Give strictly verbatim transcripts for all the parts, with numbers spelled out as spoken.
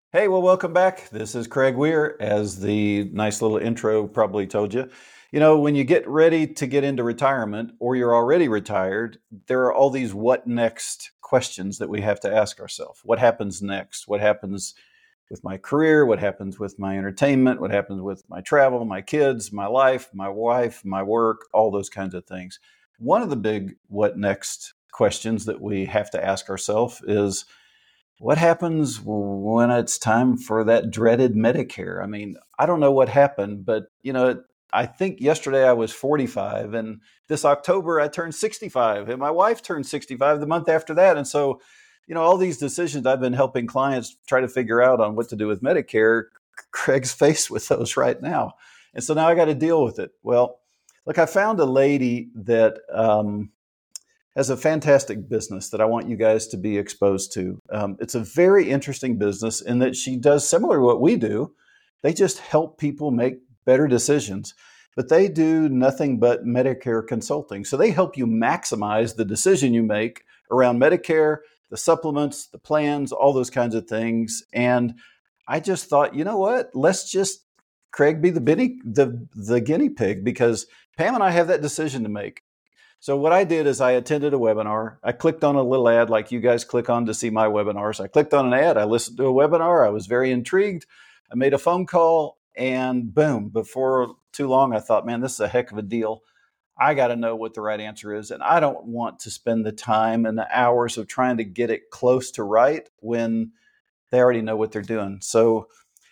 Hey, well, welcome back. This is Craig Weir, as the nice little intro probably told you. You know, when you get ready to get into retirement or you're already retired, there are all these what next questions that we have to ask ourselves. What happens next? What happens with my career? What happens with my entertainment? What happens with my travel, my kids, my life, my wife, my work, all those kinds of things. One of the big what next questions that we have to ask ourselves is, what happens when it's time for that dreaded Medicare? I mean, I don't know what happened, but you know, I think yesterday I was forty-five, and this October I turned sixty-five, and my wife turned sixty-five the month after that. And so, you know, all these decisions I've been helping clients try to figure out on what to do with Medicare, Craig's faced with those right now. And so now I got to deal with it. Well, look, I found a lady that um, has a fantastic business that I want you guys to be exposed to. Um, it's a very interesting business in that she does similar to what we do. They just help people make better decisions, but they do nothing but Medicare consulting. So they help you maximize the decision you make around Medicare, the supplements, the plans, all those kinds of things. And I just thought, you know what? Let's just, Craig, be the, the, the guinea pig, because Pam and I have that decision to make. So what I did is I attended a webinar. I clicked on a little ad like you guys click on to see my webinars. I clicked on an ad. I listened to a webinar. I was very intrigued. I made a phone call, and boom, before too long, I thought, man, this is a heck of a deal. I got to know what the right answer is. And I don't want to spend the time and the hours of trying to get it close to right when they already know what they're doing. So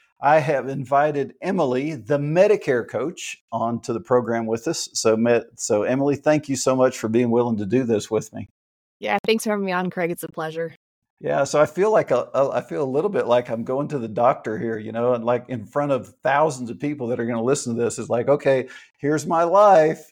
I have invited Emily, the Medicare coach, onto the program with us. So, so Emily, thank you so much for being willing to do this with me. Yeah, thanks for having me on, Craig. It's a pleasure. Yeah, so I feel like a, a, I feel a little bit like I'm going to the doctor here, you know, and like in front of thousands of people that are going to listen to this. Is like, okay, here's my life,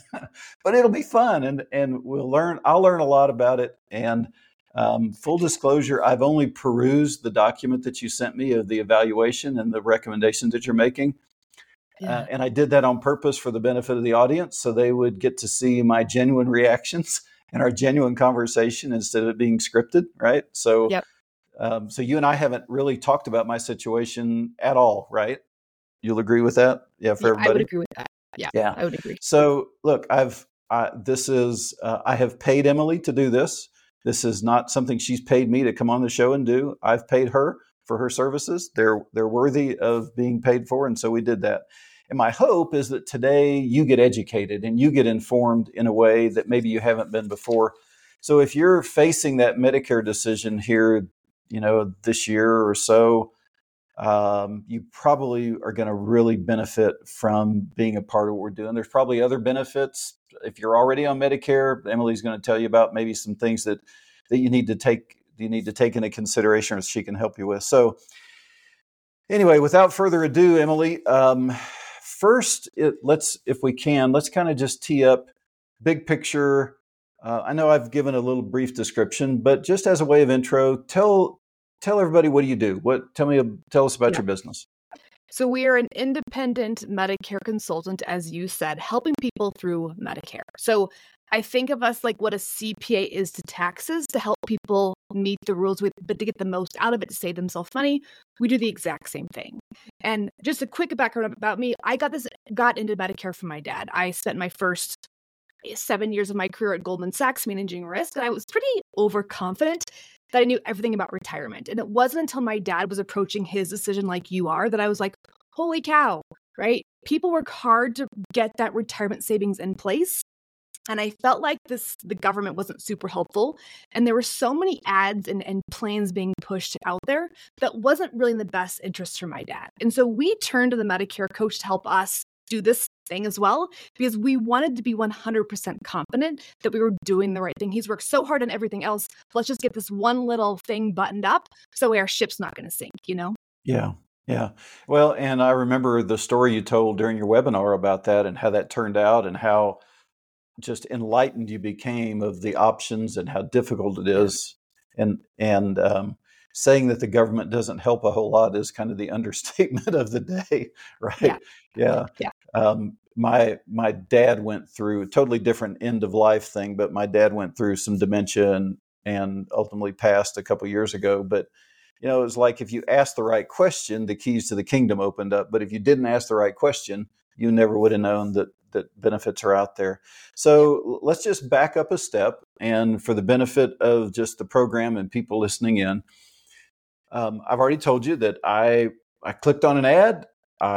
but it'll be fun, and and we'll learn. I'll learn a lot about it. And um, full disclosure, I've only perused the document that you sent me of the evaluation and the recommendations that you're making. Yeah. Uh, and I did that on purpose for the benefit of the audience, so they would get to see my genuine reactions and our genuine conversation instead of it being scripted, right? So, yep. um, so you and I haven't really talked about my situation at all, right? You'll agree with that? Yeah, for yeah, everybody? I would agree with that. Yeah, yeah. I would agree. So, look, I've uh, this is uh, I have paid Emily to do this. This is not something she's paid me to come on the show and do. I've paid her for her services. They're they're worthy of being paid for, and so we did that. And my hope is that today you get educated and you get informed in a way that maybe you haven't been before. So if you're facing that Medicare decision here, you know, this year or so, um, you probably are going to really benefit from being a part of what we're doing. There's probably other benefits. If you're already on Medicare, Emily's going to tell you about maybe some things that, that you need to take you need to take into consideration, or she can help you with. So anyway, without further ado, Emily, um, first, it, let's, if we can, let's kind of just tee up big picture. Uh, I know I've given a little brief description, but just as a way of intro, tell tell everybody, what do you do? What tell me tell us about yeah. your business. So we are an independent Medicare consultant, as you said, helping people through Medicare. So I think of us like what a C P A is to taxes, to help people meet the rules with, but to get the most out of it, to save themselves money. We do the exact same thing. And just a quick background about me, I got this got into Medicare from my dad. I spent my first seven years of my career at Goldman Sachs managing risk, and I was pretty overconfident that I knew everything about retirement. And it wasn't until my dad was approaching his decision like you are that I was like, holy cow, right? People work hard to get that retirement savings in place. And I felt like this, the government wasn't super helpful. And there were so many ads and, and plans being pushed out there that wasn't really in the best interest for my dad. And so we turned to the Medicare coach to help us do this thing as well, because we wanted to be one hundred percent confident that we were doing the right thing. He's worked so hard on everything else. Let's just get this one little thing buttoned up so our ship's not going to sink, you know? Yeah. Yeah. Well, and I remember the story you told during your webinar about that and how that turned out and how just enlightened you became of the options and how difficult it is. And, and, um, saying that the government doesn't help a whole lot is kind of the understatement of the day, right? Yeah. Yeah. yeah. Um, my, my dad went through a totally different end of life thing, but my dad went through some dementia and, and ultimately passed a couple years ago. But you know, it was like if you asked the right question, the keys to the kingdom opened up. But if you didn't ask the right question, you never would have known that that benefits are out there. So let's just back up a step. And for the benefit of just the program and people listening in, um, I've already told you that I I clicked on an ad.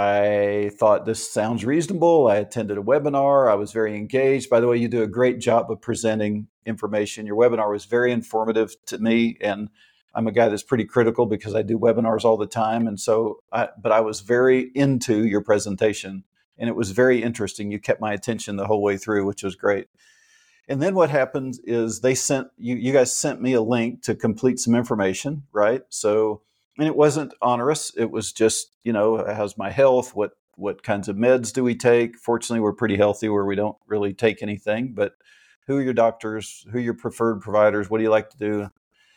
I thought this sounds reasonable. I attended a webinar. I was very engaged. By the way, you do a great job of presenting information. Your webinar was very informative to me, and I'm a guy that's pretty critical because I do webinars all the time. And so, I, but I was very into your presentation, and it was very interesting. You kept my attention the whole way through, which was great. And then what happened is they sent you, you guys sent me a link to complete some information, right? So, and it wasn't onerous. It was just, you know, how's my health? What, what kinds of meds do we take? Fortunately, we're pretty healthy where we don't really take anything, but who are your doctors? Who are your preferred providers? What do you like to do?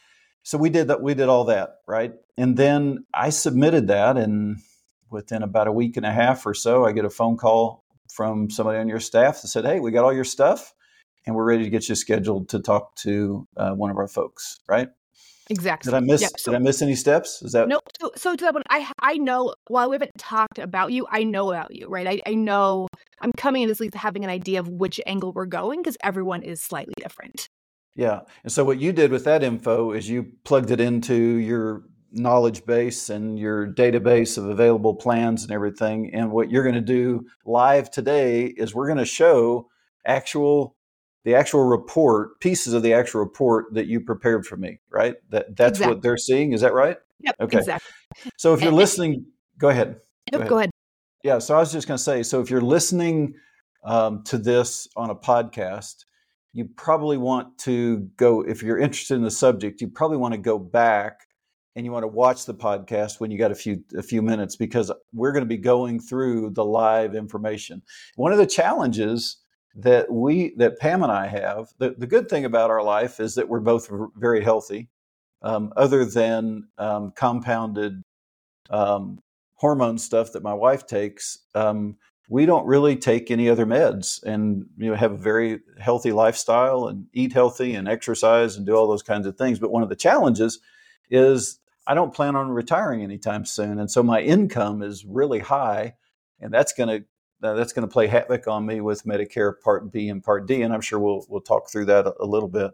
So we did that. We did all that, right? And then I submitted that, and within about a week and a half or so, I get a phone call from somebody on your staff that said, "Hey, we got all your stuff, and we're ready to get you scheduled to talk to uh, one of our folks." Right? Exactly. Did I miss? Yep. So, did I miss any steps? Is that no? So, so to that one, I I know. While we haven't talked about you, I know about you, right? I I know. I'm coming into this having an idea of which angle we're going because everyone is slightly different. Yeah. And so what you did with that info is you plugged it into your knowledge base and your database of available plans and everything. And what you're going to do live today is we're going to show actual the actual report, pieces of the actual report that you prepared for me, right? That that's Exactly. what they're seeing. Is that right? Yep. Okay. Exactly. So if you're And- listening, go ahead. Yep, ahead. go ahead. Yeah. So I was just going to say, so if you're listening um, to this on a podcast, you probably want to go, if you're interested in the subject, you probably want to go back and you want to watch the podcast when you got a few a few minutes, because we're going to be going through the live information. One of the challenges that we that Pam and I have, the, the good thing about our life is that we're both very healthy, um, other than um, compounded um, hormone stuff that my wife takes. Um, we don't really take any other meds, and you know have a very healthy lifestyle and eat healthy and exercise and do all those kinds of things. But one of the challenges is I don't plan on retiring anytime soon, and so my income is really high, and that's going to uh, that's going to play havoc on me with Medicare Part B and Part D, and I'm sure we'll we'll talk through that a, a little bit.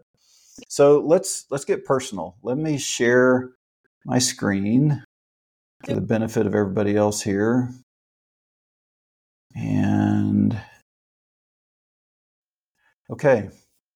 So let's let's get personal. Let me share my screen for the benefit of everybody else here. And okay,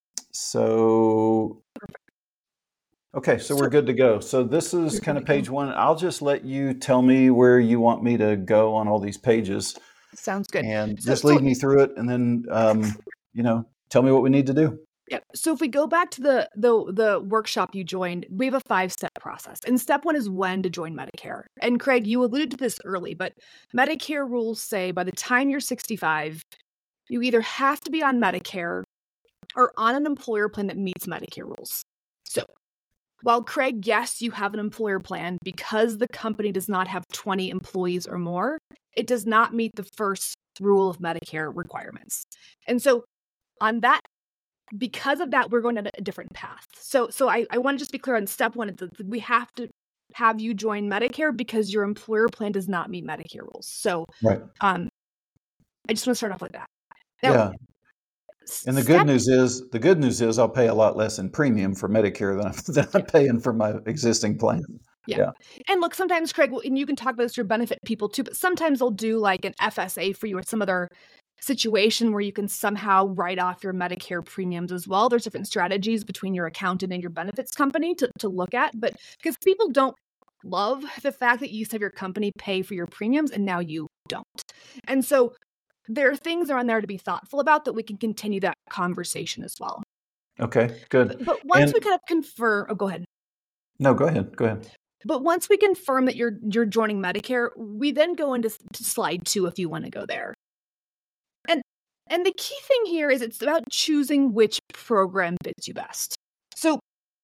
so okay, so we're good to go. So this is kind of page one. I'll just let you tell me where you want me to go on all these pages. Sounds good. And So- just so- lead me through it, and then um, you know, tell me what we need to do. Yeah. So if we go back to the the the workshop you joined, we have a five-step process. And step one is when to join Medicare. And Craig, you alluded to this early, but Medicare rules say by the time you're sixty-five, you either have to be on Medicare or on an employer plan that meets Medicare rules. So while Craig, yes, you have an employer plan, because the company does not have twenty employees or more, it does not meet the first rule of Medicare requirements. And so on that, because of that, we're going at a different path. So so I, I want to just be clear on step one. We have to have you join Medicare because your employer plan does not meet Medicare rules. So Right. um, I just want to start off with that. Now, Yeah. And the step- good news is, the good news is, I'll pay a lot less in premium for Medicare than I'm, than I'm paying for my existing plan. And look, sometimes, Craig, and you can talk about this to your benefit people too, but sometimes they'll do like an F S A for you or some other situation where you can somehow write off your Medicare premiums as well. There's different strategies between your accountant and your benefits company to, to look at, but because people don't love the fact that you used to have your company pay for your premiums and now you don't. And so there are things around there to be thoughtful about that we can continue that conversation as well. Okay, good. But, but once And- we kind of confirm, oh, go ahead. No, go ahead. Go ahead. But once we confirm that you're you're joining Medicare, we then go into to slide two if you want to go there. And and the key thing here is it's about choosing which program fits you best. So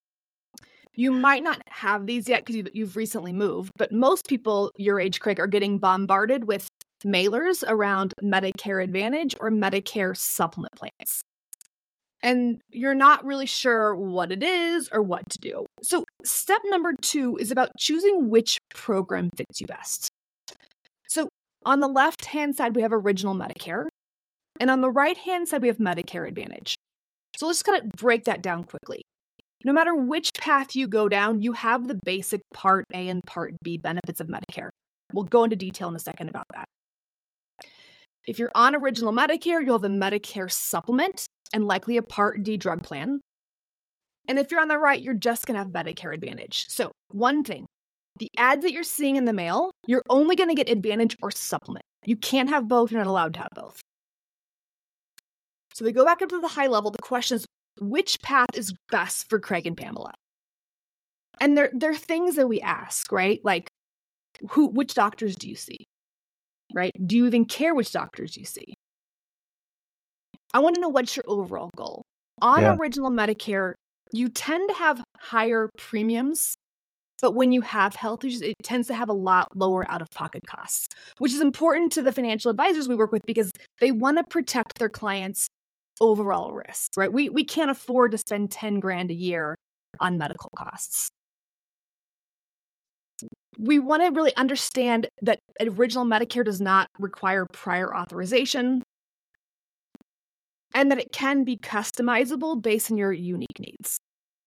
you might not have these yet because you've, you've recently moved, but most people your age, Craig, are getting bombarded with mailers around Medicare Advantage or Medicare supplement plans. And you're not really sure what it is or what to do. So step number two is about choosing which program fits you best. So on the left-hand side, we have Original Medicare. And on the right-hand side, we have Medicare Advantage. So let's kind of break that down quickly. No matter which path you go down, you have the basic Part A and Part B benefits of Medicare. We'll go into detail in a second about that. If you're on Original Medicare, you'll have a Medicare supplement and likely a Part D drug plan. And if you're on the right, you're just going to have Medicare Advantage. So one thing, the ads that you're seeing in the mail, you're only going to get Advantage or supplement. You can't have both. You're not allowed to have both. So we go back up to the high level. The question is, which path is best for Craig and Pamela? And there, there are things that we ask, right? Like, who, which doctors do you see? Right? Do you even care which doctors you see? I want to know what's your overall goal. On yeah. Original Medicare, you tend to have higher premiums, but when you have health issues, it tends to have a lot lower out-of-pocket costs, which is important to the financial advisors we work with because they want to protect their clients' overall risk, right? We we can't afford to spend ten grand a year on medical costs. We want to really understand that Original Medicare does not require prior authorization and that it can be customizable based on your unique needs.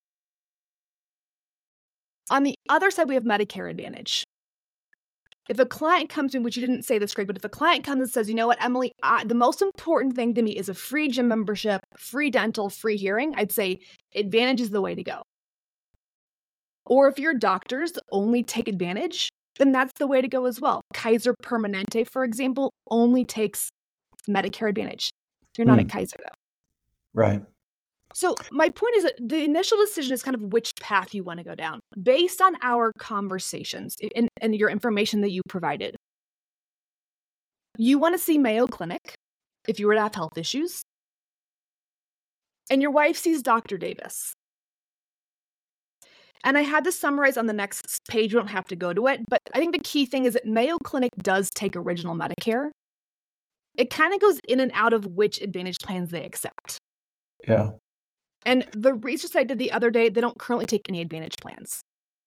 On the other side, we have Medicare Advantage. If a client comes in, which you didn't say this, Greg, but if a client comes and says, you know what, Emily, I, the most important thing to me is a free gym membership, free dental, free hearing, I'd say Advantage is the way to go. Or if your doctors only take Advantage, then that's the way to go as well. Kaiser Permanente, for example, only takes Medicare Advantage. You're not mm. at Kaiser, though. Right. So my point is that the initial decision is kind of which path you want to go down based on our conversations and, and your information that you provided. You want to see Mayo Clinic if you were to have health issues. And your wife sees Doctor Davis. And I had this summarized on the next page. You don't have to go to it. But I think the key thing is that Mayo Clinic does take Original Medicare. It kind of goes in and out of which Advantage plans they accept. Yeah. And the research I did the other day, they don't currently take any Advantage plans.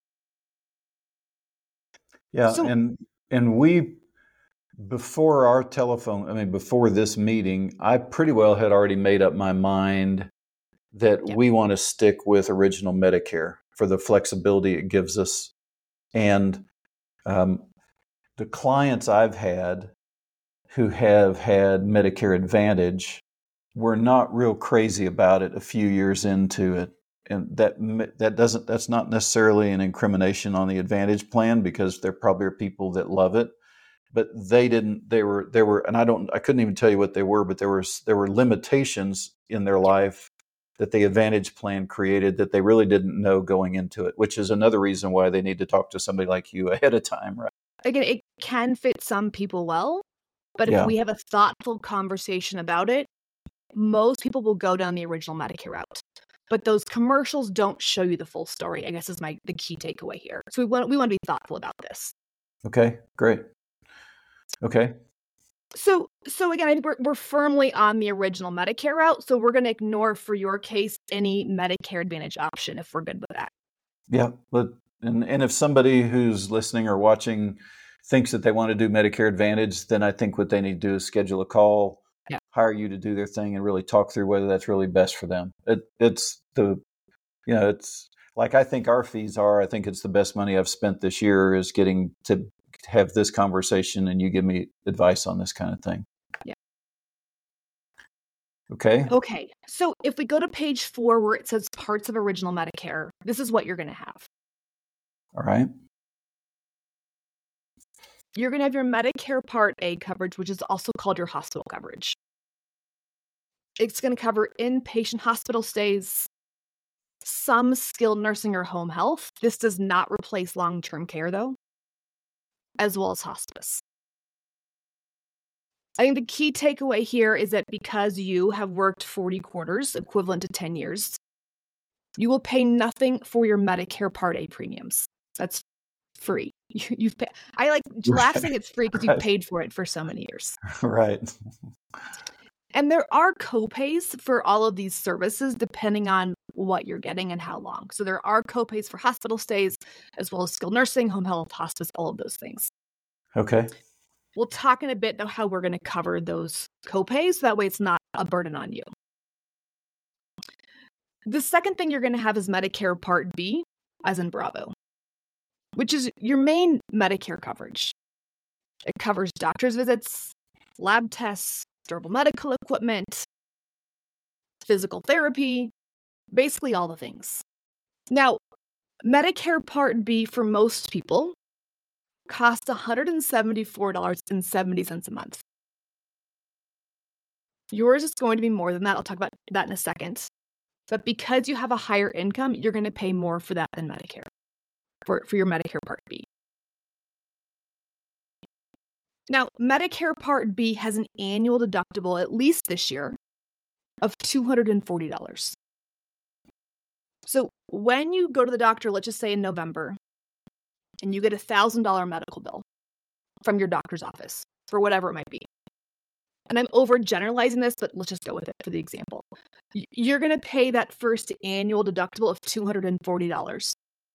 Yeah, so, and and we, before our telephone, I mean, before this meeting, I pretty well had already made up my mind that yeah. we want to stick with Original Medicare for the flexibility it gives us. And um, the clients I've had who have had Medicare Advantage were not real crazy about it a few years into it. And that that doesn't that's not necessarily an incrimination on the Advantage plan because there probably are people that love it, but they didn't. They were there were, and I don't I couldn't even tell you what they were, but there were there were limitations in their life that the Advantage plan created that they really didn't know going into it, which is another reason why they need to talk to somebody like you ahead of time, right? Again, it can fit some people well, but if yeah. we have a thoughtful conversation about it, most people will go down the Original Medicare route. But those commercials don't show you the full story, I guess is my the key takeaway here. So we want we want to be thoughtful about this. Okay, great. Okay. So so again, I think we're we're firmly on the Original Medicare route. So we're going to ignore, for your case, any Medicare Advantage option if we're good with that. Yeah. But, and, and if somebody who's listening or watching thinks that they want to do Medicare Advantage, then I think what they need to do is schedule a call, yeah. hire you to do their thing, and really talk through whether that's really best for them. It, it's the, you know, it's like I think our fees are. I think it's the best money I've spent this year is getting to have this conversation, and you give me advice on this kind of thing. Yeah. Okay. Okay. So if we go to page four where it says parts of Original Medicare, this is what you're going to have. All right. You're going to have your Medicare Part A coverage, which is also called your hospital coverage. It's going to cover inpatient hospital stays, some skilled nursing or home health. This does not replace long-term care, though, as well as hospice. I think the key takeaway here is that because you have worked forty quarters, equivalent to ten years, you will pay nothing for your Medicare Part A premiums. That's free. You, you've paid. I like laughing it's free because right. you've paid for it for so many years. Right. And there are copays for all of these services depending on what you're getting and how long. So there are copays for hospital stays, as well as skilled nursing, home health, hospice, all of those things. Okay. We'll talk in a bit though how we're going to cover those copays. So that way it's not a burden on you. The second thing you're going to have is Medicare Part B, as in Bravo, which is your main Medicare coverage. It covers doctor's visits, lab tests, durable medical equipment, physical therapy, basically all the things. Now, Medicare Part B for most people costs one hundred seventy-four dollars and seventy cents a month. Yours is going to be more than that. I'll talk about that in a second. But because you have a higher income, you're going to pay more for that than Medicare, for, for your Medicare Part B. Now, Medicare Part B has an annual deductible, at least this year, of two hundred forty dollars. So when you go to the doctor, let's just say in November, and you get a one thousand dollars medical bill from your doctor's office for whatever it might be, and I'm overgeneralizing this, but let's just go with it for the example. You're going to pay that first annual deductible of two hundred forty dollars.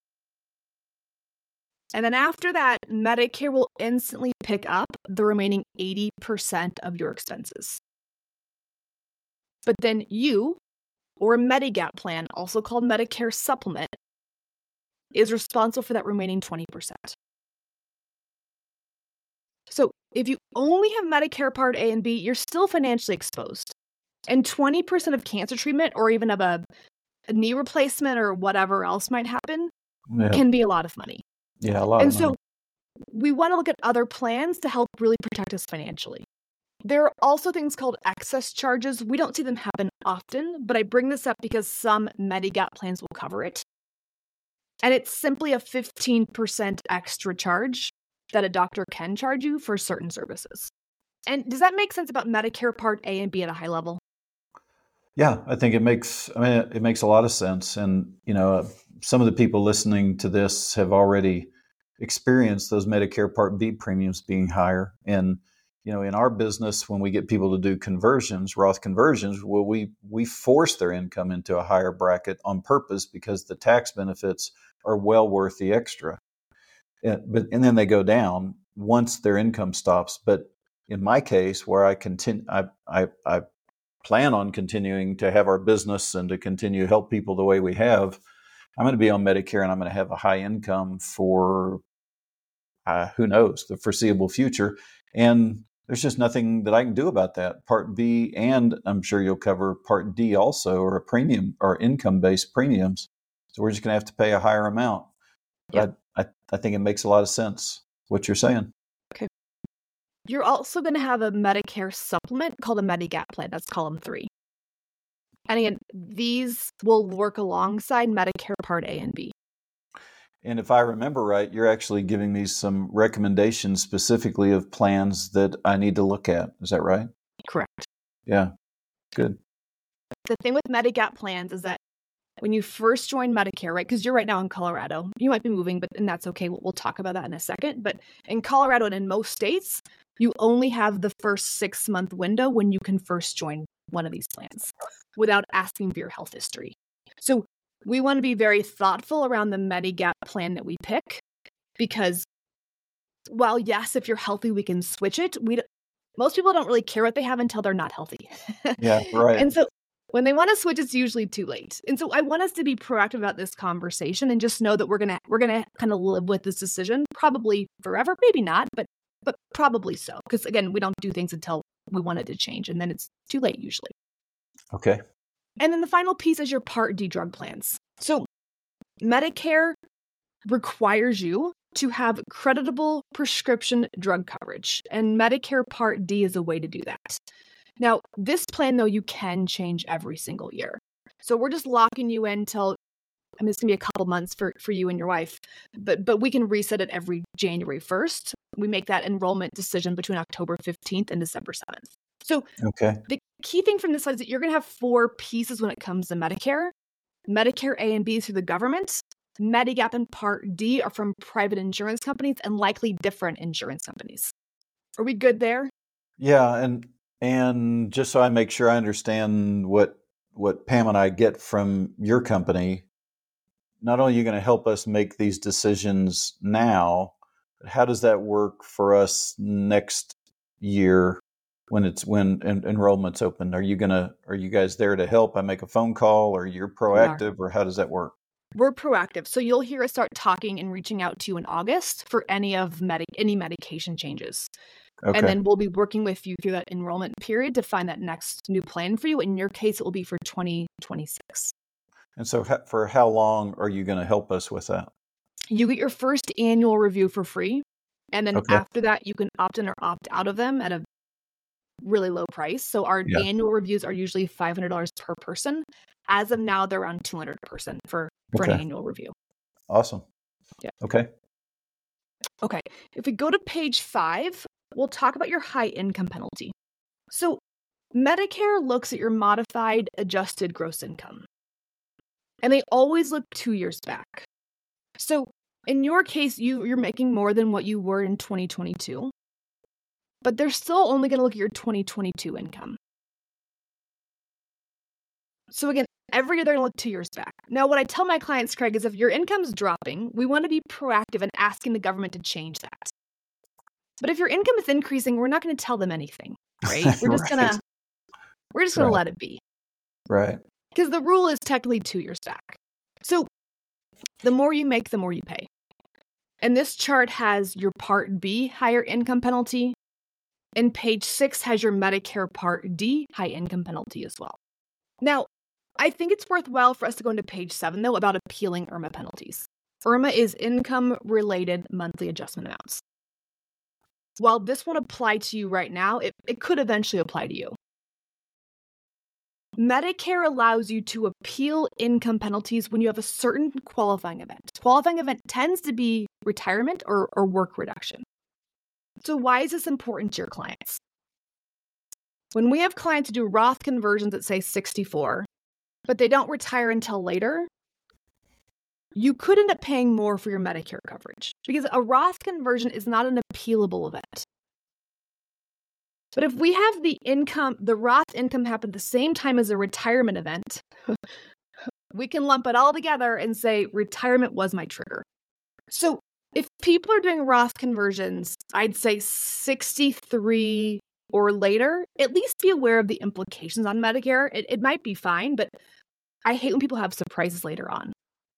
And then after that, Medicare will instantly pick up the remaining eighty percent of your expenses. But then you, or a Medigap plan, also called Medicare Supplement, is responsible for that remaining twenty percent. So if you only have Medicare Part A and B, you're still financially exposed. And twenty percent of cancer treatment, or even of a, a knee replacement or whatever else might happen, yeah. can be a lot of money. Yeah, a lot and of money. And so we want to look at other plans to help really protect us financially. There are also things called excess charges. We don't see them happen often, but I bring this up because some Medigap plans will cover it. And it's simply a fifteen percent extra charge that a doctor can charge you for certain services. And does that make sense about Medicare Part A and B at a high level? Yeah, I think it makes, I mean, it makes a lot of sense. And, you know, some of the people listening to this have already experienced those Medicare Part B premiums being higher. And, you know, in our business, when we get people to do conversions, Roth conversions, well, we, we force their income into a higher bracket on purpose because the tax benefits are well worth the extra. And, but, and then they go down once their income stops. But in my case, where I continue, I, I, I plan on continuing to have our business and to continue to help people the way we have, I'm going to be on Medicare and I'm going to have a high income for, uh, who knows, the foreseeable future. And there's just nothing that I can do about that. Part B, and I'm sure you'll cover Part D also, or a premium or income-based premiums. So we're just going to have to pay a higher amount. But yep. I, I think it makes a lot of sense, what you're saying. Okay. You're also going to have a Medicare supplement called a Medigap plan. That's column three. And again, these will work alongside Medicare Part A and B. And if I remember right, you're actually giving me some recommendations specifically of plans that I need to look at. Is that right? Correct. Yeah. Good. The thing with Medigap plans is that when you first join Medicare, right, because you're right now in Colorado, you might be moving, but and that's okay. We'll, we'll talk about that in a second. But in Colorado and in most states, you only have the first six-month window when you can first join one of these plans without asking for your health history. So we want to be very thoughtful around the Medigap plan that we pick, because while yes, if you're healthy, we can switch it. We don't, most people don't really care what they have until they're not healthy. Yeah, right. And so when they want to switch, it's usually too late. And so I want us to be proactive about this conversation and just know that we're gonna we're gonna kind of live with this decision, probably forever, maybe not, but but probably so. Because again, we don't do things until we want it to change, and then it's too late usually. Okay. And then the final piece is your Part D drug plans. So Medicare requires you to have creditable prescription drug coverage, and Medicare Part D is a way to do that. Now, this plan, though, you can change every single year. So we're just locking you in till, I mean, it's going to be a couple months for, for you and your wife, but but we can reset it every January first. We make that enrollment decision between October fifteenth and December seventh. So okay. The key thing from this slide is that you're going to have four pieces when it comes to Medicare. Medicare A and B is through the government. Medigap and Part D are from private insurance companies and likely different insurance companies. Are we good there? Yeah, and And just so I make sure I understand what what Pam and I get from your company, not only are you going to help us make these decisions now, but how does that work for us next year when it's when en- enrollment's open? Are you gonna are you guys there to help? I make a phone call, or you're We are. proactive, or how does that work? We're proactive. So you'll hear us start talking and reaching out to you in August for any of medi- any medication changes. And Okay. then we'll be working with you through that enrollment period to find that next new plan for you. In your case, it will be for twenty twenty-six. And so, ha- for how long are you going to help us with that? You get your first annual review for free. And then Okay. after that, you can opt in or opt out of them at a really low price. So our Yeah. annual reviews are usually five hundred dollars per person. As of now, they're around two hundred dollars per person for, for Okay. an annual review. Awesome. Yeah. Okay. Okay. If we go to page five, we'll talk about your high income penalty. So Medicare looks at your modified adjusted gross income, and they always look two years back. So in your case, you, you're making more than what you were in twenty twenty-two, but they're still only going to look at your twenty twenty-two income. So again, every year they're going to look two years back. Now, what I tell my clients, Craig, is if your income's dropping, we want to be proactive in asking the government to change that. But if your income is increasing, we're not going to tell them anything, right? We're just Right. gonna we're just gonna Right. let it be. Right. Because the rule is technically two years back. So the more you make, the more you pay. And this chart has your Part B higher income penalty, and page six has your Medicare Part D high income penalty as well. Now, I think it's worthwhile for us to go into page seven, though, about appealing I R M A penalties. I R M A is income-related monthly adjustment amounts. While this won't apply to you right now, it, it could eventually apply to you. Medicare allows you to appeal income penalties when you have a certain qualifying event. Qualifying event tends to be retirement or, or work reduction. So why is this important to your clients? When we have clients who do Roth conversions at, say, sixty-four, but they don't retire until later, you could end up paying more for your Medicare coverage because a Roth conversion is not an appealable event. But if we have the income, the Roth income happen at the same time as a retirement event, we can lump it all together and say retirement was my trigger. So if people are doing Roth conversions, I'd say sixty-three or later, at least be aware of the implications on Medicare. It, it might be fine, but I hate when people have surprises later on.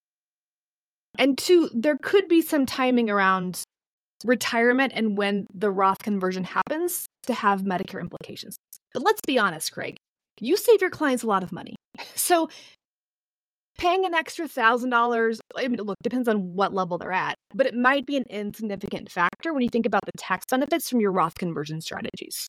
And two, there could be some timing around retirement and when the Roth conversion happens to have Medicare implications. But let's be honest, Craig, you save your clients a lot of money. So paying an extra one thousand dollars, I mean, look, depends on what level they're at, but it might be an insignificant factor when you think about the tax benefits from your Roth conversion strategies.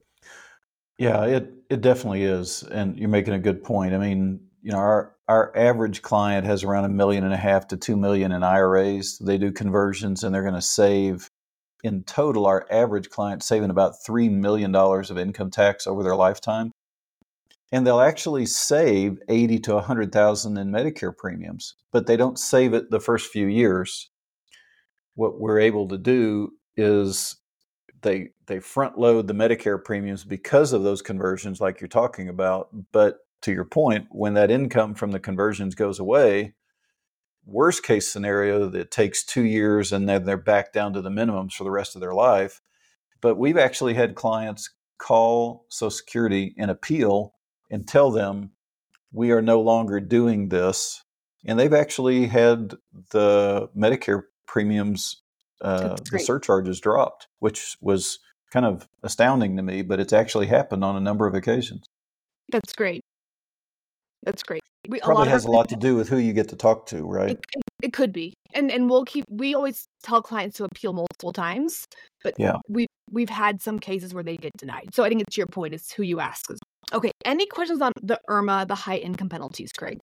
Yeah, it it definitely is, and you're making a good point. I mean, you know, our our average client has around a million and a half to two million in I R As. They do conversions, and they're going to save in total. Our average client saving about three million dollars of income tax over their lifetime, and they'll actually save eighty to a hundred thousand in Medicare premiums, but they don't save it the first few years. What we're able to do is they they front load the Medicare premiums because of those conversions like you're talking about. But to your point, when that income from the conversions goes away, worst case scenario, that it takes two years and then they're back down to the minimums for the rest of their life. But we've actually had clients call Social Security and appeal and tell them we are no longer doing this. And they've actually had the Medicare premiums, uh, the surcharges dropped, which was kind of astounding to me, but it's actually happened on a number of occasions. That's great. That's great. We, Probably a lot has of a lot to do with who you get to talk to, right? It, it could be. And and we'll keep, we always tell clients to appeal multiple times, but yeah. we, we've had some cases where they get denied. So I think it's your point, it's who you ask. Okay. Any questions on the I R M A, the high income penalties, Craig?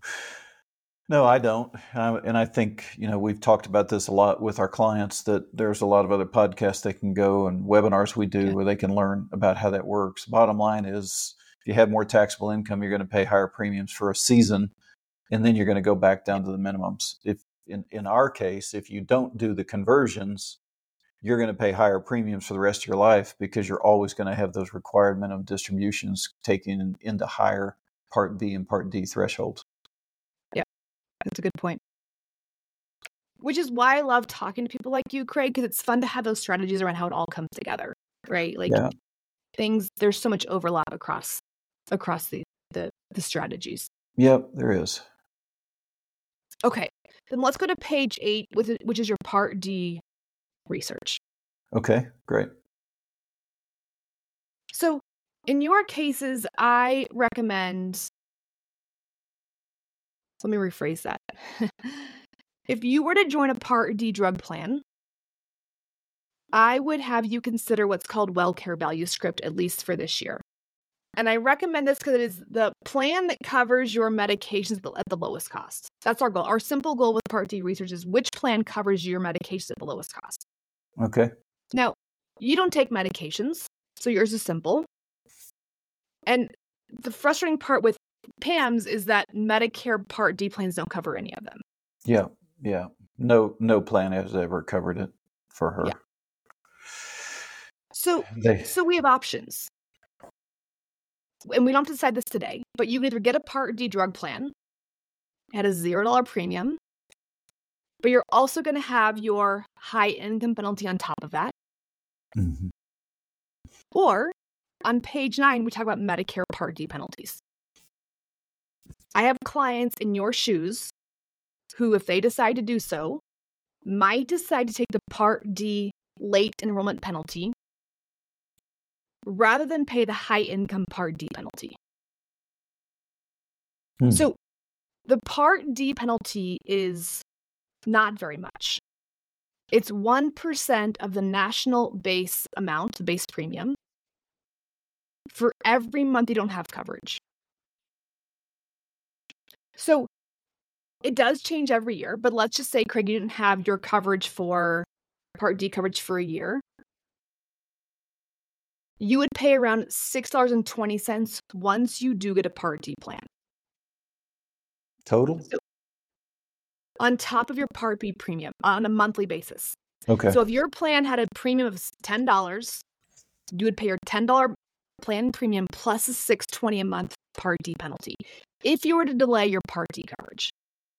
No, I don't. Uh, and I think, you know, we've talked about this a lot with our clients, that there's a lot of other podcasts they can go and webinars we do yeah. where they can learn about how that works. Bottom line is, if you have more taxable income, you're going to pay higher premiums for a season, and then you're going to go back down to the minimums. If in, in our case, if you don't do the conversions, you're going to pay higher premiums for the rest of your life because you're always going to have those required minimum distributions taken into higher Part B and Part D thresholds. Yeah, that's a good point. Which is why I love talking to people like you, Craig, because it's fun to have those strategies around how it all comes together, right? Like yeah. things, there's so much overlap across across the, the, the strategies. Yep, there is. Okay, then let's go to page eight, which is your Part D research. Okay, great. So in your cases, I recommend, let me rephrase that. If you were to join a Part D drug plan, I would have you consider what's called WellCare Value Script, at least for this year. And I recommend this because it is the plan that covers your medications at the lowest cost. That's our goal. Our simple goal with Part D research is which plan covers your medications at the lowest cost. Okay. Now, you don't take medications, so yours is simple. And the frustrating part with P A Ms is that Medicare Part D plans don't cover any of them. Yeah, yeah. No, no plan has ever covered it for her. Yeah. So, they... so we have options. And we don't have to decide this today, but you can either get a Part D drug plan at a zero dollar premium, but you're also going to have your high income penalty on top of that. Mm-hmm. Or on page nine, we talk about Medicare Part D penalties. I have clients in your shoes who, if they decide to do so, might decide to take the Part D late enrollment penalty rather than pay the high income Part D penalty. Hmm. So the Part D penalty is not very much. It's one percent of the national base amount, the base premium, for every month you don't have coverage. So it does change every year, but let's just say, Craig, you didn't have your coverage for Part D coverage for a year. You would pay around six dollars and twenty cents once you do get a Part D plan. Total? So, on top of your Part B premium on a monthly basis. Okay. So if your plan had a premium of ten dollars, you would pay your ten dollars plan premium plus a six dollars and twenty cents a month Part D penalty if you were to delay your Part D coverage.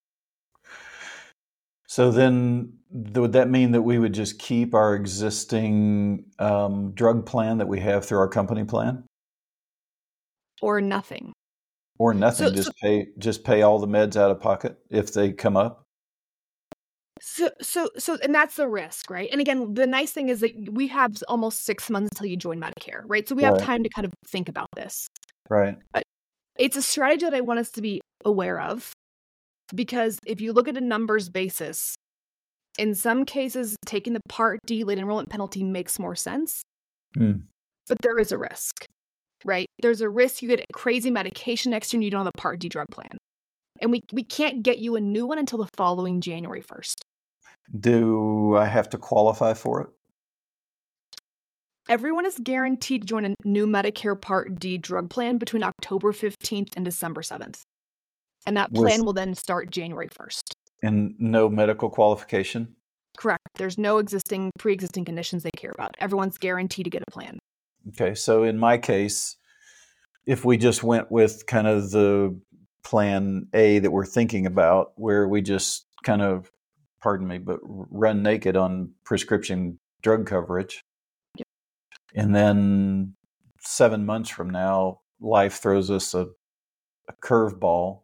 So then would that mean that we would just keep our existing um, drug plan that we have through our company plan? Or nothing. Or nothing, so, just so, pay just pay all the meds out of pocket if they come up? So, so, so, and that's the risk, right? And again, the nice thing is that we have almost six months until you join Medicare, right? So we have right. time to kind of think about this. Right. But it's a strategy that I want us to be aware of, because if you look at a numbers basis, in some cases, taking the Part D late enrollment penalty makes more sense, mm. but there is a risk, right? There's a risk you get crazy medication next year and you don't have a Part D drug plan. And we, we can't get you a new one until the following January first. Do I have to qualify for it? Everyone is guaranteed to join a new Medicare Part D drug plan between October fifteenth and December seventh. And that plan With, will then start January first. And no medical qualification? Correct. There's no existing, pre-existing conditions they care about. Everyone's guaranteed to get a plan. Okay. So in my case, if we just went with kind of the plan A that we're thinking about, where we just kind of, pardon me, but run naked on prescription drug coverage. Yep. And then seven months from now, life throws us a, a curveball.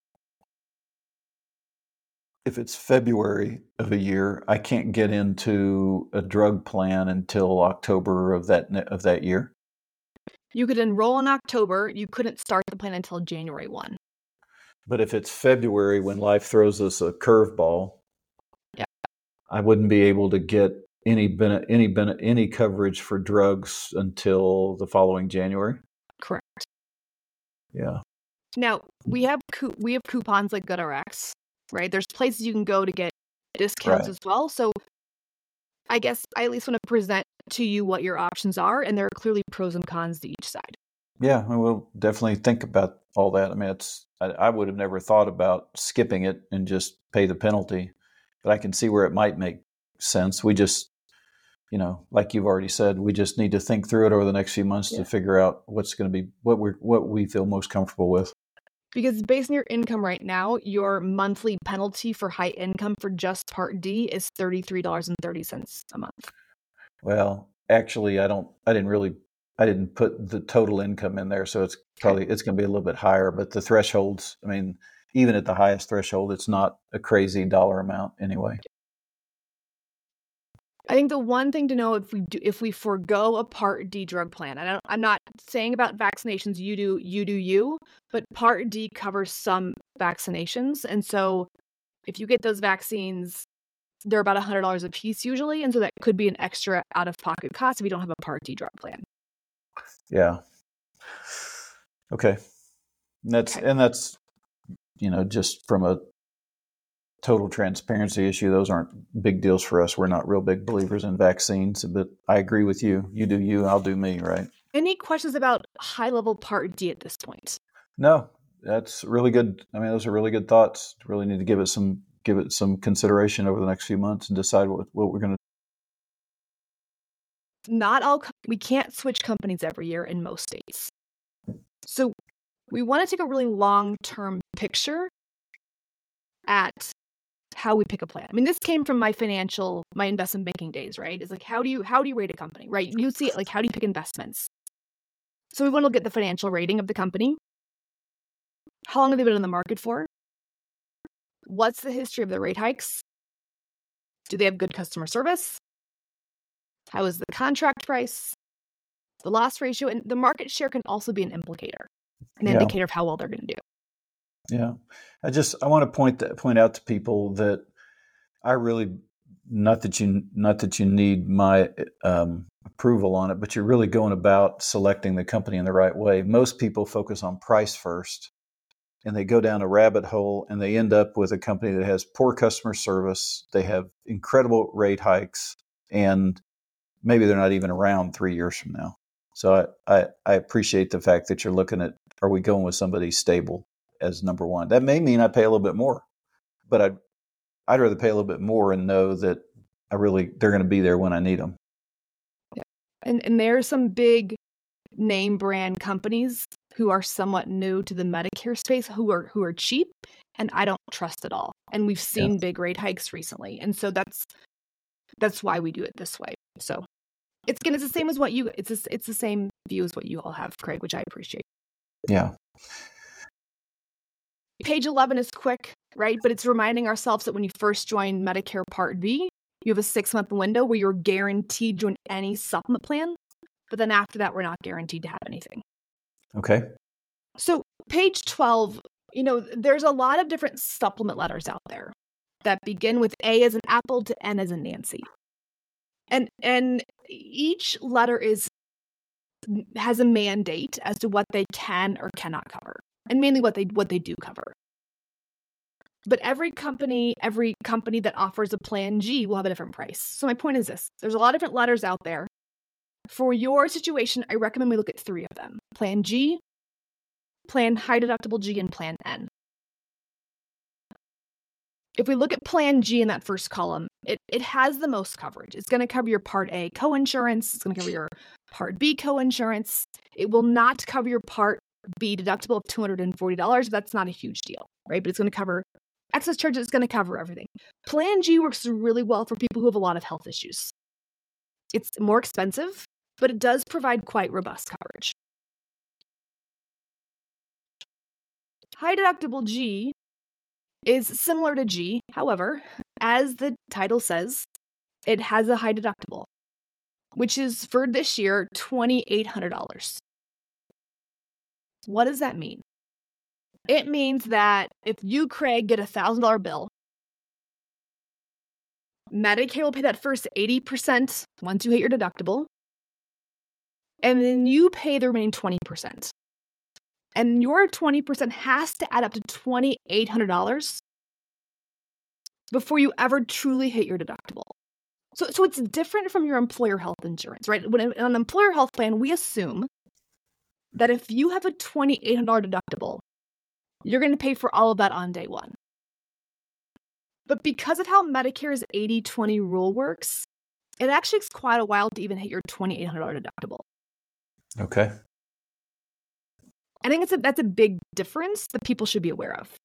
If it's February of a year, I can't get into a drug plan until October of that of that year. You could enroll in October. You couldn't start the plan until January first. But if it's February when life throws us a curveball, yeah, I wouldn't be able to get any ben- any ben- any coverage for drugs until the following January. Correct. Yeah. Now we have co- we have coupons like GoodRx, right? There's places you can go to get discounts right. as well. So I guess I at least want to present to you what your options are, and there are clearly pros and cons to each side. Yeah, I will definitely think about all that. I mean, it's I, I would have never thought about skipping it and just pay the penalty, but I can see where it might make sense. We just you know, like you've already said, we just need to think through it over the next few months yeah. to figure out what's going to be what we what we feel most comfortable with. Because based on your income right now, your monthly penalty for high income for just Part D is thirty-three dollars and thirty cents a month. Well, actually, I don't. I didn't really. I didn't put the total income in there, so it's probably okay. It's going to be a little bit higher. But the thresholds, I mean, even at the highest threshold, it's not a crazy dollar amount anyway. I think the one thing to know if we do, if we forego a Part D drug plan, and I don't, I'm not saying about vaccinations, you do, you do you, but Part D covers some vaccinations. And so if you get those vaccines, they're about one hundred dollars a piece usually. And so that could be an extra out-of-pocket cost if you don't have a Part D drug plan. Yeah. Okay. And that's, okay. and that's, you know, just from a total transparency issue, those aren't big deals for us. We're not real big believers in vaccines, but I agree with you. You do you, I'll do me, right? Any questions about high-level Part D at this point? No, that's really good. I mean, those are really good thoughts. Really need to give it some give it some consideration over the next few months and decide what, what we're going to. Not all, we can't switch companies every year in most states. So we want to take a really long-term picture at how we pick a plan. I mean, this came from my financial, my investment banking days, right? It's like, how do you, how do you rate a company, right? You see it like, how do you pick investments? So we want to look at the financial rating of the company. How long have they been in the market for? What's the history of the rate hikes? Do they have good customer service? How is the contract price? The loss ratio? And the market share can also be an implicator, an yeah. indicator of how well they're going to do. Yeah, I just I want to point that, point out to people that I really not that you not that you need my um, approval on it, but you're really going about selecting the company in the right way. Most people focus on price first, and they go down a rabbit hole, and they end up with a company that has poor customer service. They have incredible rate hikes, and maybe they're not even around three years from now. So I I, I appreciate the fact that you're looking at, are we going with somebody stable as number one? That may mean I pay a little bit more, but I'd, I'd rather pay a little bit more and know that I really, they're going to be there when I need them. Yeah. And, and there are some big name brand companies who are somewhat new to the Medicare space who are, who are cheap and I don't trust at all. And we've seen yeah. big rate hikes recently. And so that's, that's why we do it this way. So it's going, it's the same as what you, it's, a, it's the same view as what you all have, Craig, which I appreciate. Yeah. Page eleven is quick, right? But it's reminding ourselves that when you first join Medicare Part B, you have a six-month window where you're guaranteed to join any supplement plan. But then after that, we're not guaranteed to have anything. Okay. So page twelve, you know, there's a lot of different supplement letters out there that begin with A as an apple to N as in Nancy. And and each letter is has a mandate as to what they can or cannot cover. And mainly what they what they do cover. But every company, every company that offers a Plan G will have a different price. So my point is this. There's a lot of different letters out there. For your situation, I recommend we look at three of them. Plan G, Plan High Deductible G, and Plan N. If we look at Plan G in that first column, it, it has the most coverage. It's going to cover your Part A coinsurance. It's going to cover your Part B coinsurance. It will not cover your Part B deductible of two hundred forty dollars. That's not a huge deal, right? But it's going to cover excess charges. It's going to cover everything. Plan G works really well for people who have a lot of health issues. It's more expensive, but it does provide quite robust coverage. High deductible G is similar to G. However, as the title says, it has a high deductible, which is for this year, two thousand eight hundred dollars. What does that mean? It means that if you, Craig, get a one thousand dollars bill, Medicare will pay that first eighty percent once you hit your deductible, and then you pay the remaining twenty percent. And your twenty percent has to add up to two thousand eight hundred dollars before you ever truly hit your deductible. So, so it's different from your employer health insurance, right? When in an employer health plan, we assume that if you have a two thousand eight hundred dollars deductible, you're going to pay for all of that on day one. But because of how Medicare's eighty twenty rule works, it actually takes quite a while to even hit your twenty-eight hundred dollars deductible. Okay. I think it's a, that's a big difference that people should be aware of.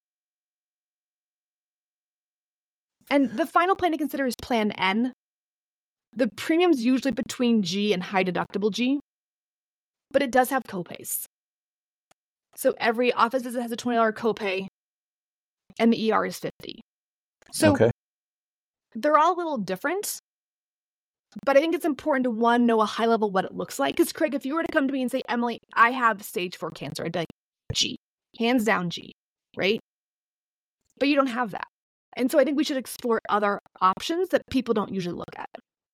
And the final plan to consider is Plan N. The premium's usually between G and high deductible G, but it does have copays. So every office visit has a twenty dollars copay, and the E R is fifty dollars. So okay. They're all a little different, but I think it's important to, one, know a high level what it looks like. Because, Craig, if you were to come to me and say, Emily, I have stage four cancer, I'd be like, G, hands down G, right? But you don't have that. And so I think we should explore other options that people don't usually look at.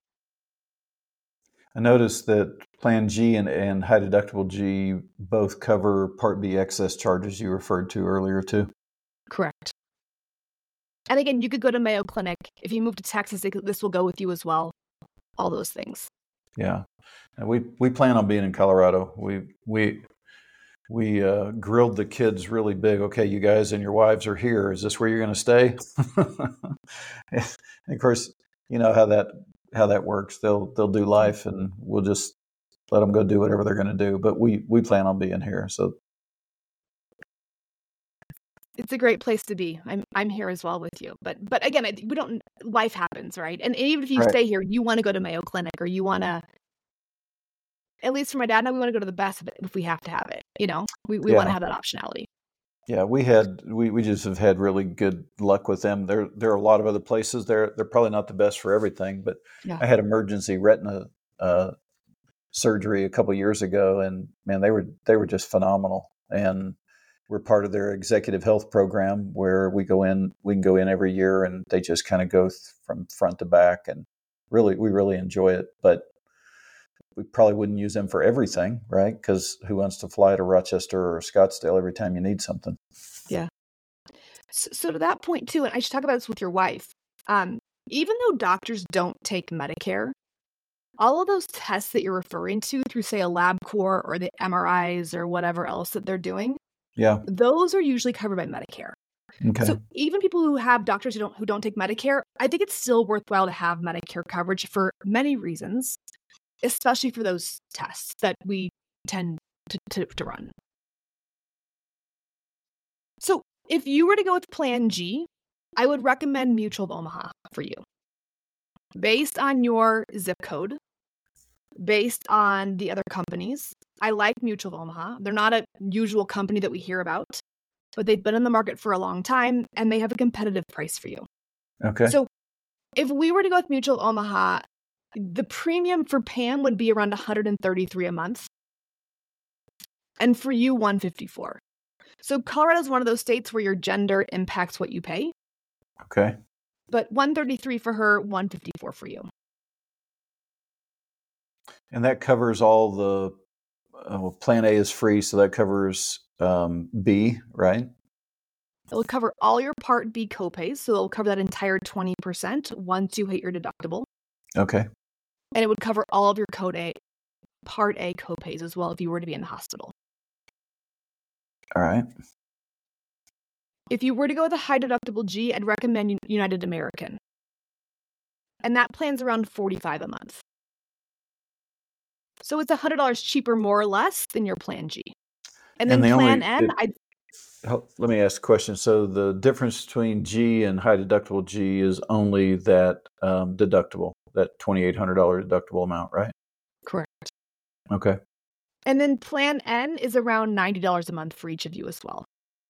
I noticed that Plan G and, and high deductible G both cover Part B excess charges you referred to earlier too. Correct. And again, you could go to Mayo Clinic. If you move to Texas, this will go with you as well. All those things. Yeah. And we, we plan on being in Colorado. We we we uh, grilled the kids really big. Okay, you guys and your wives are here. Is this where you're going to stay? And of course, you know how that how that works. They'll they'll do life, and we'll just let them go do whatever they're going to do. But we we plan on being here. So it's a great place to be. I'm I'm here as well with you. But but again, we don't. Life happens, right? And even if you right. stay here, you want to go to Mayo Clinic, or you want to. At least for my dad, now we want to go to the best of it if we have to have it. You know, we we yeah. want to have that optionality. Yeah, we had we, we just have had really good luck with them. There there are a lot of other places. They're they're probably not the best for everything, but Yeah. I had emergency retina uh, surgery a couple years ago, and man, they were they were just phenomenal. And we're part of their executive health program where we go in, we can go in every year, and they just kind of go th- from front to back, and really we really enjoy it. But we probably wouldn't use them for everything, right? Because who wants to fly to Rochester or Scottsdale every time you need something? Yeah. So, so to that point too, and I should talk about this with your wife. Um, even though doctors don't take Medicare, all of those tests that you're referring to through, say, a LabCorp or the M R Is or whatever else that they're doing, yeah, those are usually covered by Medicare. Okay. So even people who have doctors who don't who don't take Medicare, I think it's still worthwhile to have Medicare coverage for many reasons, especially for those tests that we tend to, to, to run. So if you were to go with Plan G, I would recommend Mutual of Omaha for you. Based on your zip code, based on the other companies, I like Mutual of Omaha. They're not a usual company that we hear about, but they've been in the market for a long time, and they have a competitive price for you. Okay. So if we were to go with Mutual of Omaha, the premium for Pam would be around one hundred thirty-three dollars a month. And for you, one hundred fifty-four dollars. So Colorado is one of those states where your gender impacts what you pay. Okay. But one hundred thirty-three dollars for her, one hundred fifty-four dollars for you. And that covers all the, uh, well, Plan A is free, so that covers um, B, right? It'll cover all your Part B copays, so it'll cover that entire twenty percent once you hit your deductible. Okay. And it would cover all of your Code A, Part A copays as well if you were to be in the hospital. All right. If you were to go with a high deductible G, I'd recommend United American. And that plan's around forty-five dollars a month. So it's one hundred dollars cheaper, more or less, than your Plan G. And then And the Plan only- N, it- I'd... Help- Let me ask a question. So the difference between G and high deductible G is only that um, deductible, that twenty-eight hundred dollars deductible amount, right? Correct. Okay. And then Plan N is around ninety dollars a month for each of you as well.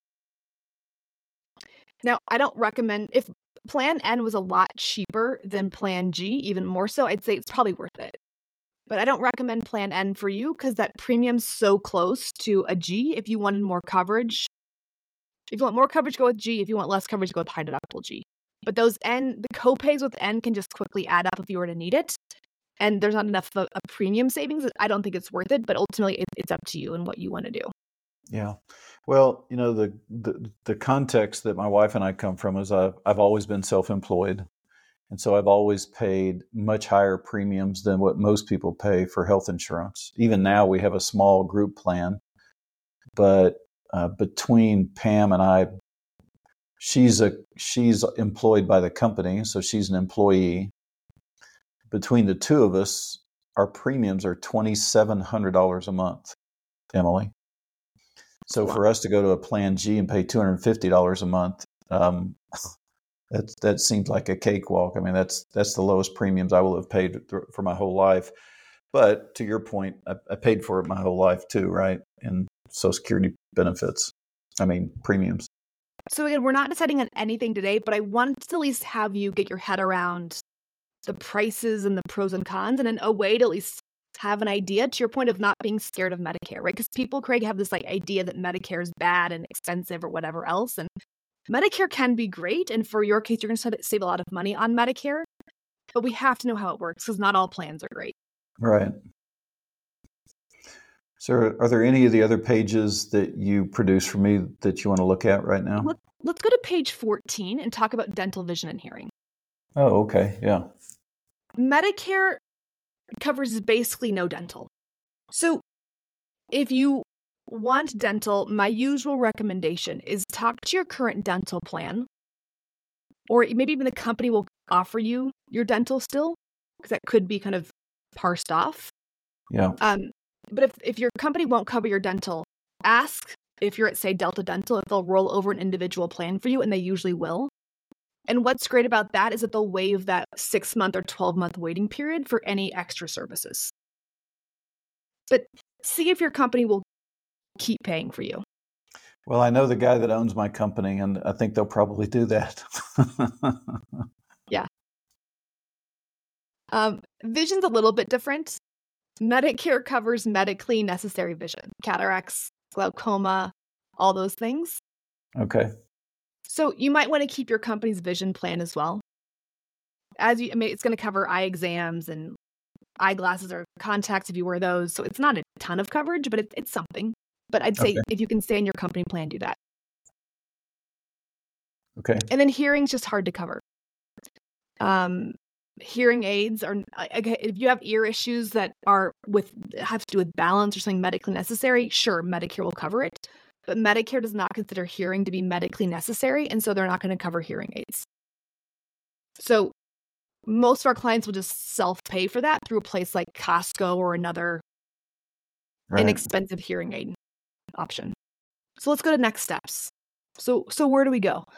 Now, I don't recommend, if Plan N was a lot cheaper than Plan G, even more so, I'd say it's probably worth it. But I don't recommend Plan N for you because that premium's so close to a G. If you wanted more coverage, if you want more coverage, go with G. If you want less coverage, go with high deductible G. But those N, the copays with N can just quickly add up if you were to need it. And there's not enough of a premium savings. I don't think it's worth it, but ultimately it, it's up to you and what you want to do. Yeah. Well, you know, the, the, the context that my wife and I come from is I've, I've always been self-employed. And so I've always paid much higher premiums than what most people pay for health insurance. Even now we have a small group plan, but uh, between Pam and I, she's a she's employed by the company, so she's an employee. between the two of us, our premiums are twenty-seven hundred dollars a month, Emily. So Wow. for us to go to a Plan G and pay two hundred fifty dollars a month, um, that that seems like a cakewalk. I mean, that's that's the lowest premiums I will have paid for my whole life. But to your point, I, I paid for it my whole life too, right? And Social Security benefits. I mean, premiums. So again, we're not deciding on anything today, but I wanted to at least have you get your head around the prices and the pros and cons, and in a way to at least have an idea, to your point of not being scared of Medicare, right? Because people, Craig, have this like idea that Medicare is bad and expensive or whatever else. And Medicare can be great. And for your case, you're going to save a lot of money on Medicare, but we have to know how it works because not all plans are great. Right. So are there any of the other pages that you produce for me that you want to look at right now? Let, let's go to page fourteen and talk about dental, vision, and hearing. Oh, okay. Yeah. Medicare covers basically no dental. So if you want dental, my usual recommendation is talk to your current dental plan, or maybe even the company will offer you your dental still, because that could be kind of parsed off. Yeah. Um, but if, if your company won't cover your dental, ask if you're at, say, Delta Dental, if they'll roll over an individual plan for you, and they usually will. And what's great about that is that they'll waive that six-month or twelve-month waiting period for any extra services. But see if your company will keep paying for you. Well, I know the guy that owns my company, and I think they'll probably do that. Yeah. Um, vision's a little bit different. Medicare covers medically necessary vision, cataracts, glaucoma, all those things. Okay. So you might want to keep your company's vision plan as well. As you, I mean, it's going to cover eye exams and eyeglasses or contacts if you wear those. So it's not a ton of coverage, but it, it's something. But I'd say Okay. if you can stay in your company plan, do that. Okay. And then hearing's just hard to cover. Um, hearing aids are, okay, if you have ear issues that are with, have to do with balance or something medically necessary, sure, Medicare will cover it. But Medicare does not consider hearing to be medically necessary, and so they're not going to cover hearing aids. So most of our clients will just self-pay for that through a place like Costco or another Right. inexpensive hearing aid option. So let's go to next steps. So so where do we go?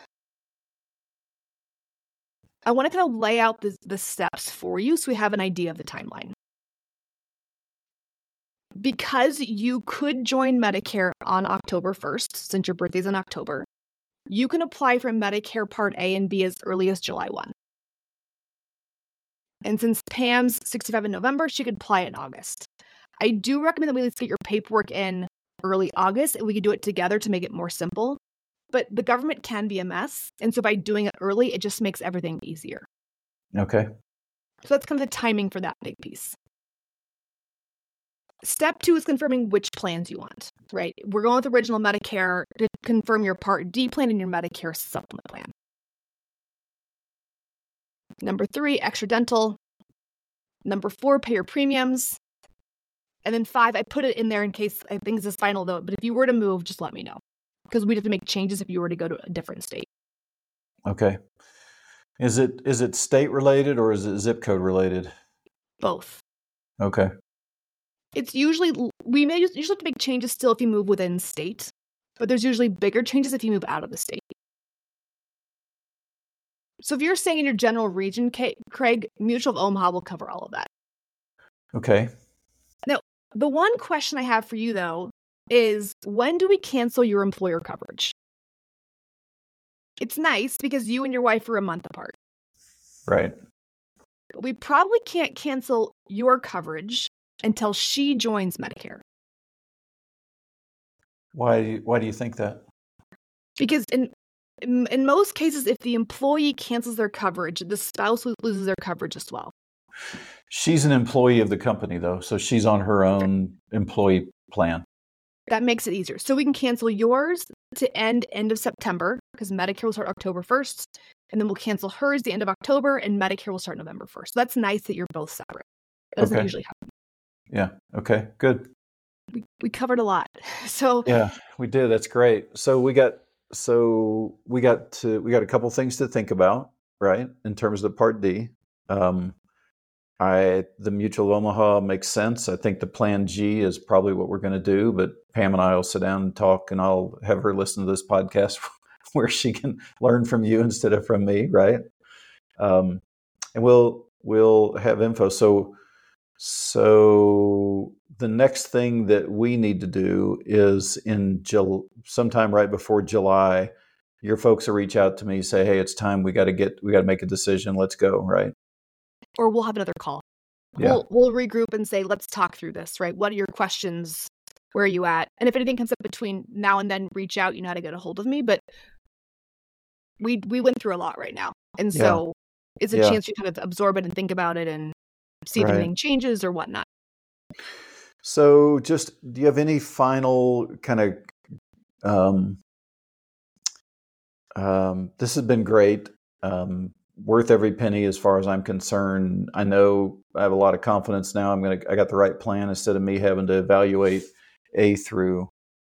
I want to kind of lay out the, the steps for you so we have an idea of the timeline. Because you could join Medicare on October first, since your birthday's in October, you can apply for Medicare Part A and B as early as July first. And since Pam's sixty-five in November, she could apply in August. I do recommend that we let's get your paperwork in early August, and we could do it together to make it more simple. But the government can be a mess, and so by doing it early, it just makes everything easier. Okay. So that's kind of the timing for that big piece. Step two is confirming which plans you want, right? We're going with original Medicare to confirm your Part D plan and your Medicare supplement plan. Number three, extra dental. Number four, pay your premiums. And then five, I put it in there in case I think this is final though, but if you were to move, just let me know. Because we'd have to make changes if you were to go to a different state. Okay. Is it is it state related or is it zip code related? Both. Okay. It's usually, we may usually have to make changes still if you move within state, but there's usually bigger changes if you move out of the state. So if you're staying in your general region, Craig, Mutual of Omaha will cover all of that. Okay. Now, the one question I have for you, though, is when do we cancel your employer coverage? It's nice because you and your wife are a month apart. Right. But we probably can't cancel your coverage until she joins Medicare. Why why do you think that? Because in in, in most cases, if the employee cancels their coverage, the spouse loses their coverage as well. She's an employee of the company, though, so she's on her own employee plan. That makes it easier. So we can cancel yours to end end of September, because Medicare will start October first, and then we'll cancel hers the end of October, and Medicare will start November first. So that's nice that you're both separate. That doesn't Okay. usually happen. Yeah. Okay. Good. We we covered a lot. So Yeah, we did. That's great. So we got so we got to we got a couple things to think about, right? In terms of Part D. Um, I the Mutual of Omaha makes sense. I think the Plan G is probably what we're going to do, but Pam and I will sit down and talk, and I'll have her listen to this podcast where she can learn from you instead of from me, right? Um, and we'll we'll have info. So so the next thing that we need to do is in Jul- sometime right before July, your folks will reach out to me, say, "Hey, it's time. We got to get we got to make a decision. Let's go," right? Or we'll have another call. Yeah. We'll we'll regroup and say, let's talk through this, right? What are your questions? Where are you at? And if anything comes up between now and then, reach out. You know how to get a hold of me. But we we went through a lot right now. And Yeah. so it's a Yeah. chance to kind of absorb it and think about it and see if Right. anything changes or whatnot. So just, do you have any final kind of, um, um, this has been great, um, worth every penny as far as I'm concerned. I know I have a lot of confidence now. I'm going to, I got the right plan instead of me having to evaluate A through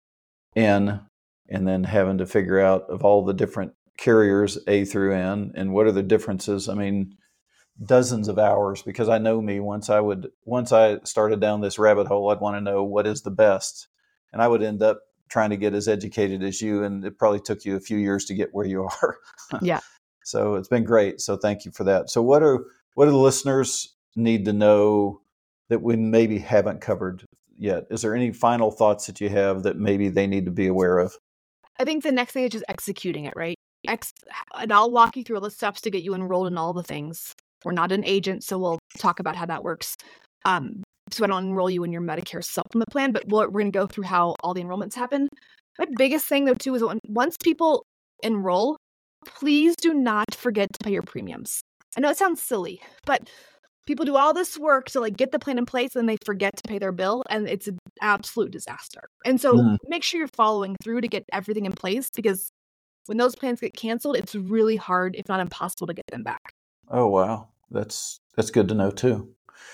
N and then having to figure out of all the different carriers A through N and what are the differences. I mean, dozens of hours, because I know me. Once I would, once I started down this rabbit hole, I'd want to know what is the best, and I would end up trying to get as educated as you, and it probably took you a few years to get where you are. Yeah. So it's been great. So thank you for that. So what are what do the listeners need to know that we maybe haven't covered yet? Is there any final thoughts that you have that maybe they need to be aware of? I think the next thing is just executing it, right? Ex- and I'll walk you through all the steps to get you enrolled in all the things. We're not an agent, so we'll talk about how that works. Um, so I don't enroll you in your Medicare supplement plan, but we're, we're going to go through how all the enrollments happen. My biggest thing, though, too, is when, once people enroll, please do not forget to pay your premiums. I know it sounds silly, but people do all this work to like get the plan in place and they forget to pay their bill, and it's an absolute disaster. And so Mm. make sure you're following through to get everything in place, because when those plans get canceled, it's really hard, if not impossible, to get them back. Oh, wow. That's that's good to know too.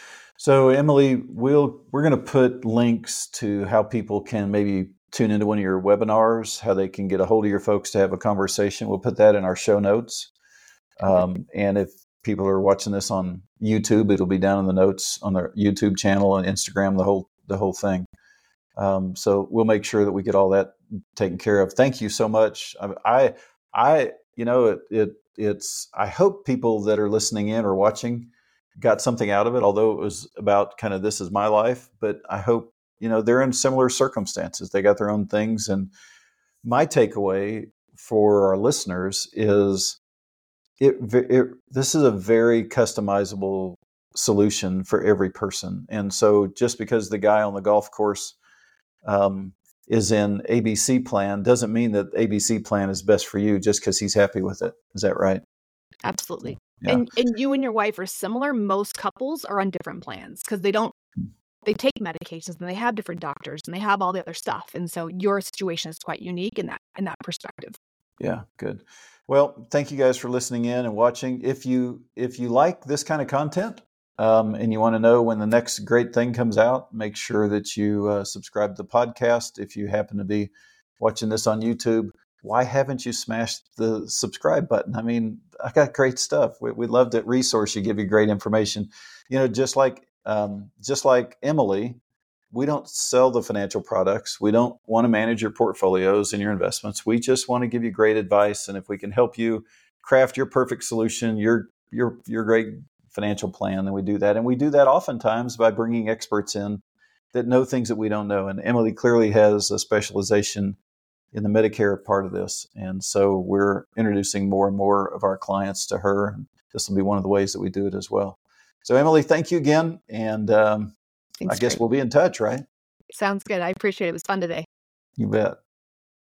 So Emily, we'll we're going to put links to how people can maybe tune into one of your webinars, how they can get a hold of your folks to have a conversation. We'll put that in our show notes. Um, and if people are watching this on YouTube, it'll be down in the notes on their YouTube channel and Instagram, the whole the whole thing. Um, so we'll make sure that we get all that taken care of. Thank you so much. I, I, I you know, it, it it's. I hope people that are listening in or watching got something out of it. Although it was about kind of this is my life, but I hope you know they're in similar circumstances. They got their own things, and my takeaway for our listeners is it, it. This is a very customizable solution for every person, and so just because the guy on the golf course um, is in A B C plan doesn't mean that A B C plan is best for you just because he's happy with it. Is that right? Absolutely. Yeah. And and you and your wife are similar. Most couples are on different plans because they don't, they take medications and they have different doctors and they have all the other stuff. And so your situation is quite unique in that in that perspective. Yeah, good. Well, thank you guys for listening in and watching. If you if you like this kind of content um, and you want to know when the next great thing comes out, make sure that you uh, subscribe to the podcast. If you happen to be watching this on YouTube, why haven't you smashed the subscribe button? I mean, I got great stuff. We, we love to resource you, give you great information. You know, just like um, just like Emily, we don't sell the financial products. We don't want to manage your portfolios and your investments. We just want to give you great advice. And if we can help you craft your perfect solution, your your your great financial plan, then we do that. And we do that oftentimes by bringing experts in that know things that we don't know. And Emily clearly has a specialization in the Medicare part of this. And so we're introducing more and more of our clients to her. And this will be one of the ways that we do it as well. So Emily, thank you again. And um, Thanks, I guess Greg. we'll be in touch, right? Sounds good. I appreciate it. It was fun today. You bet.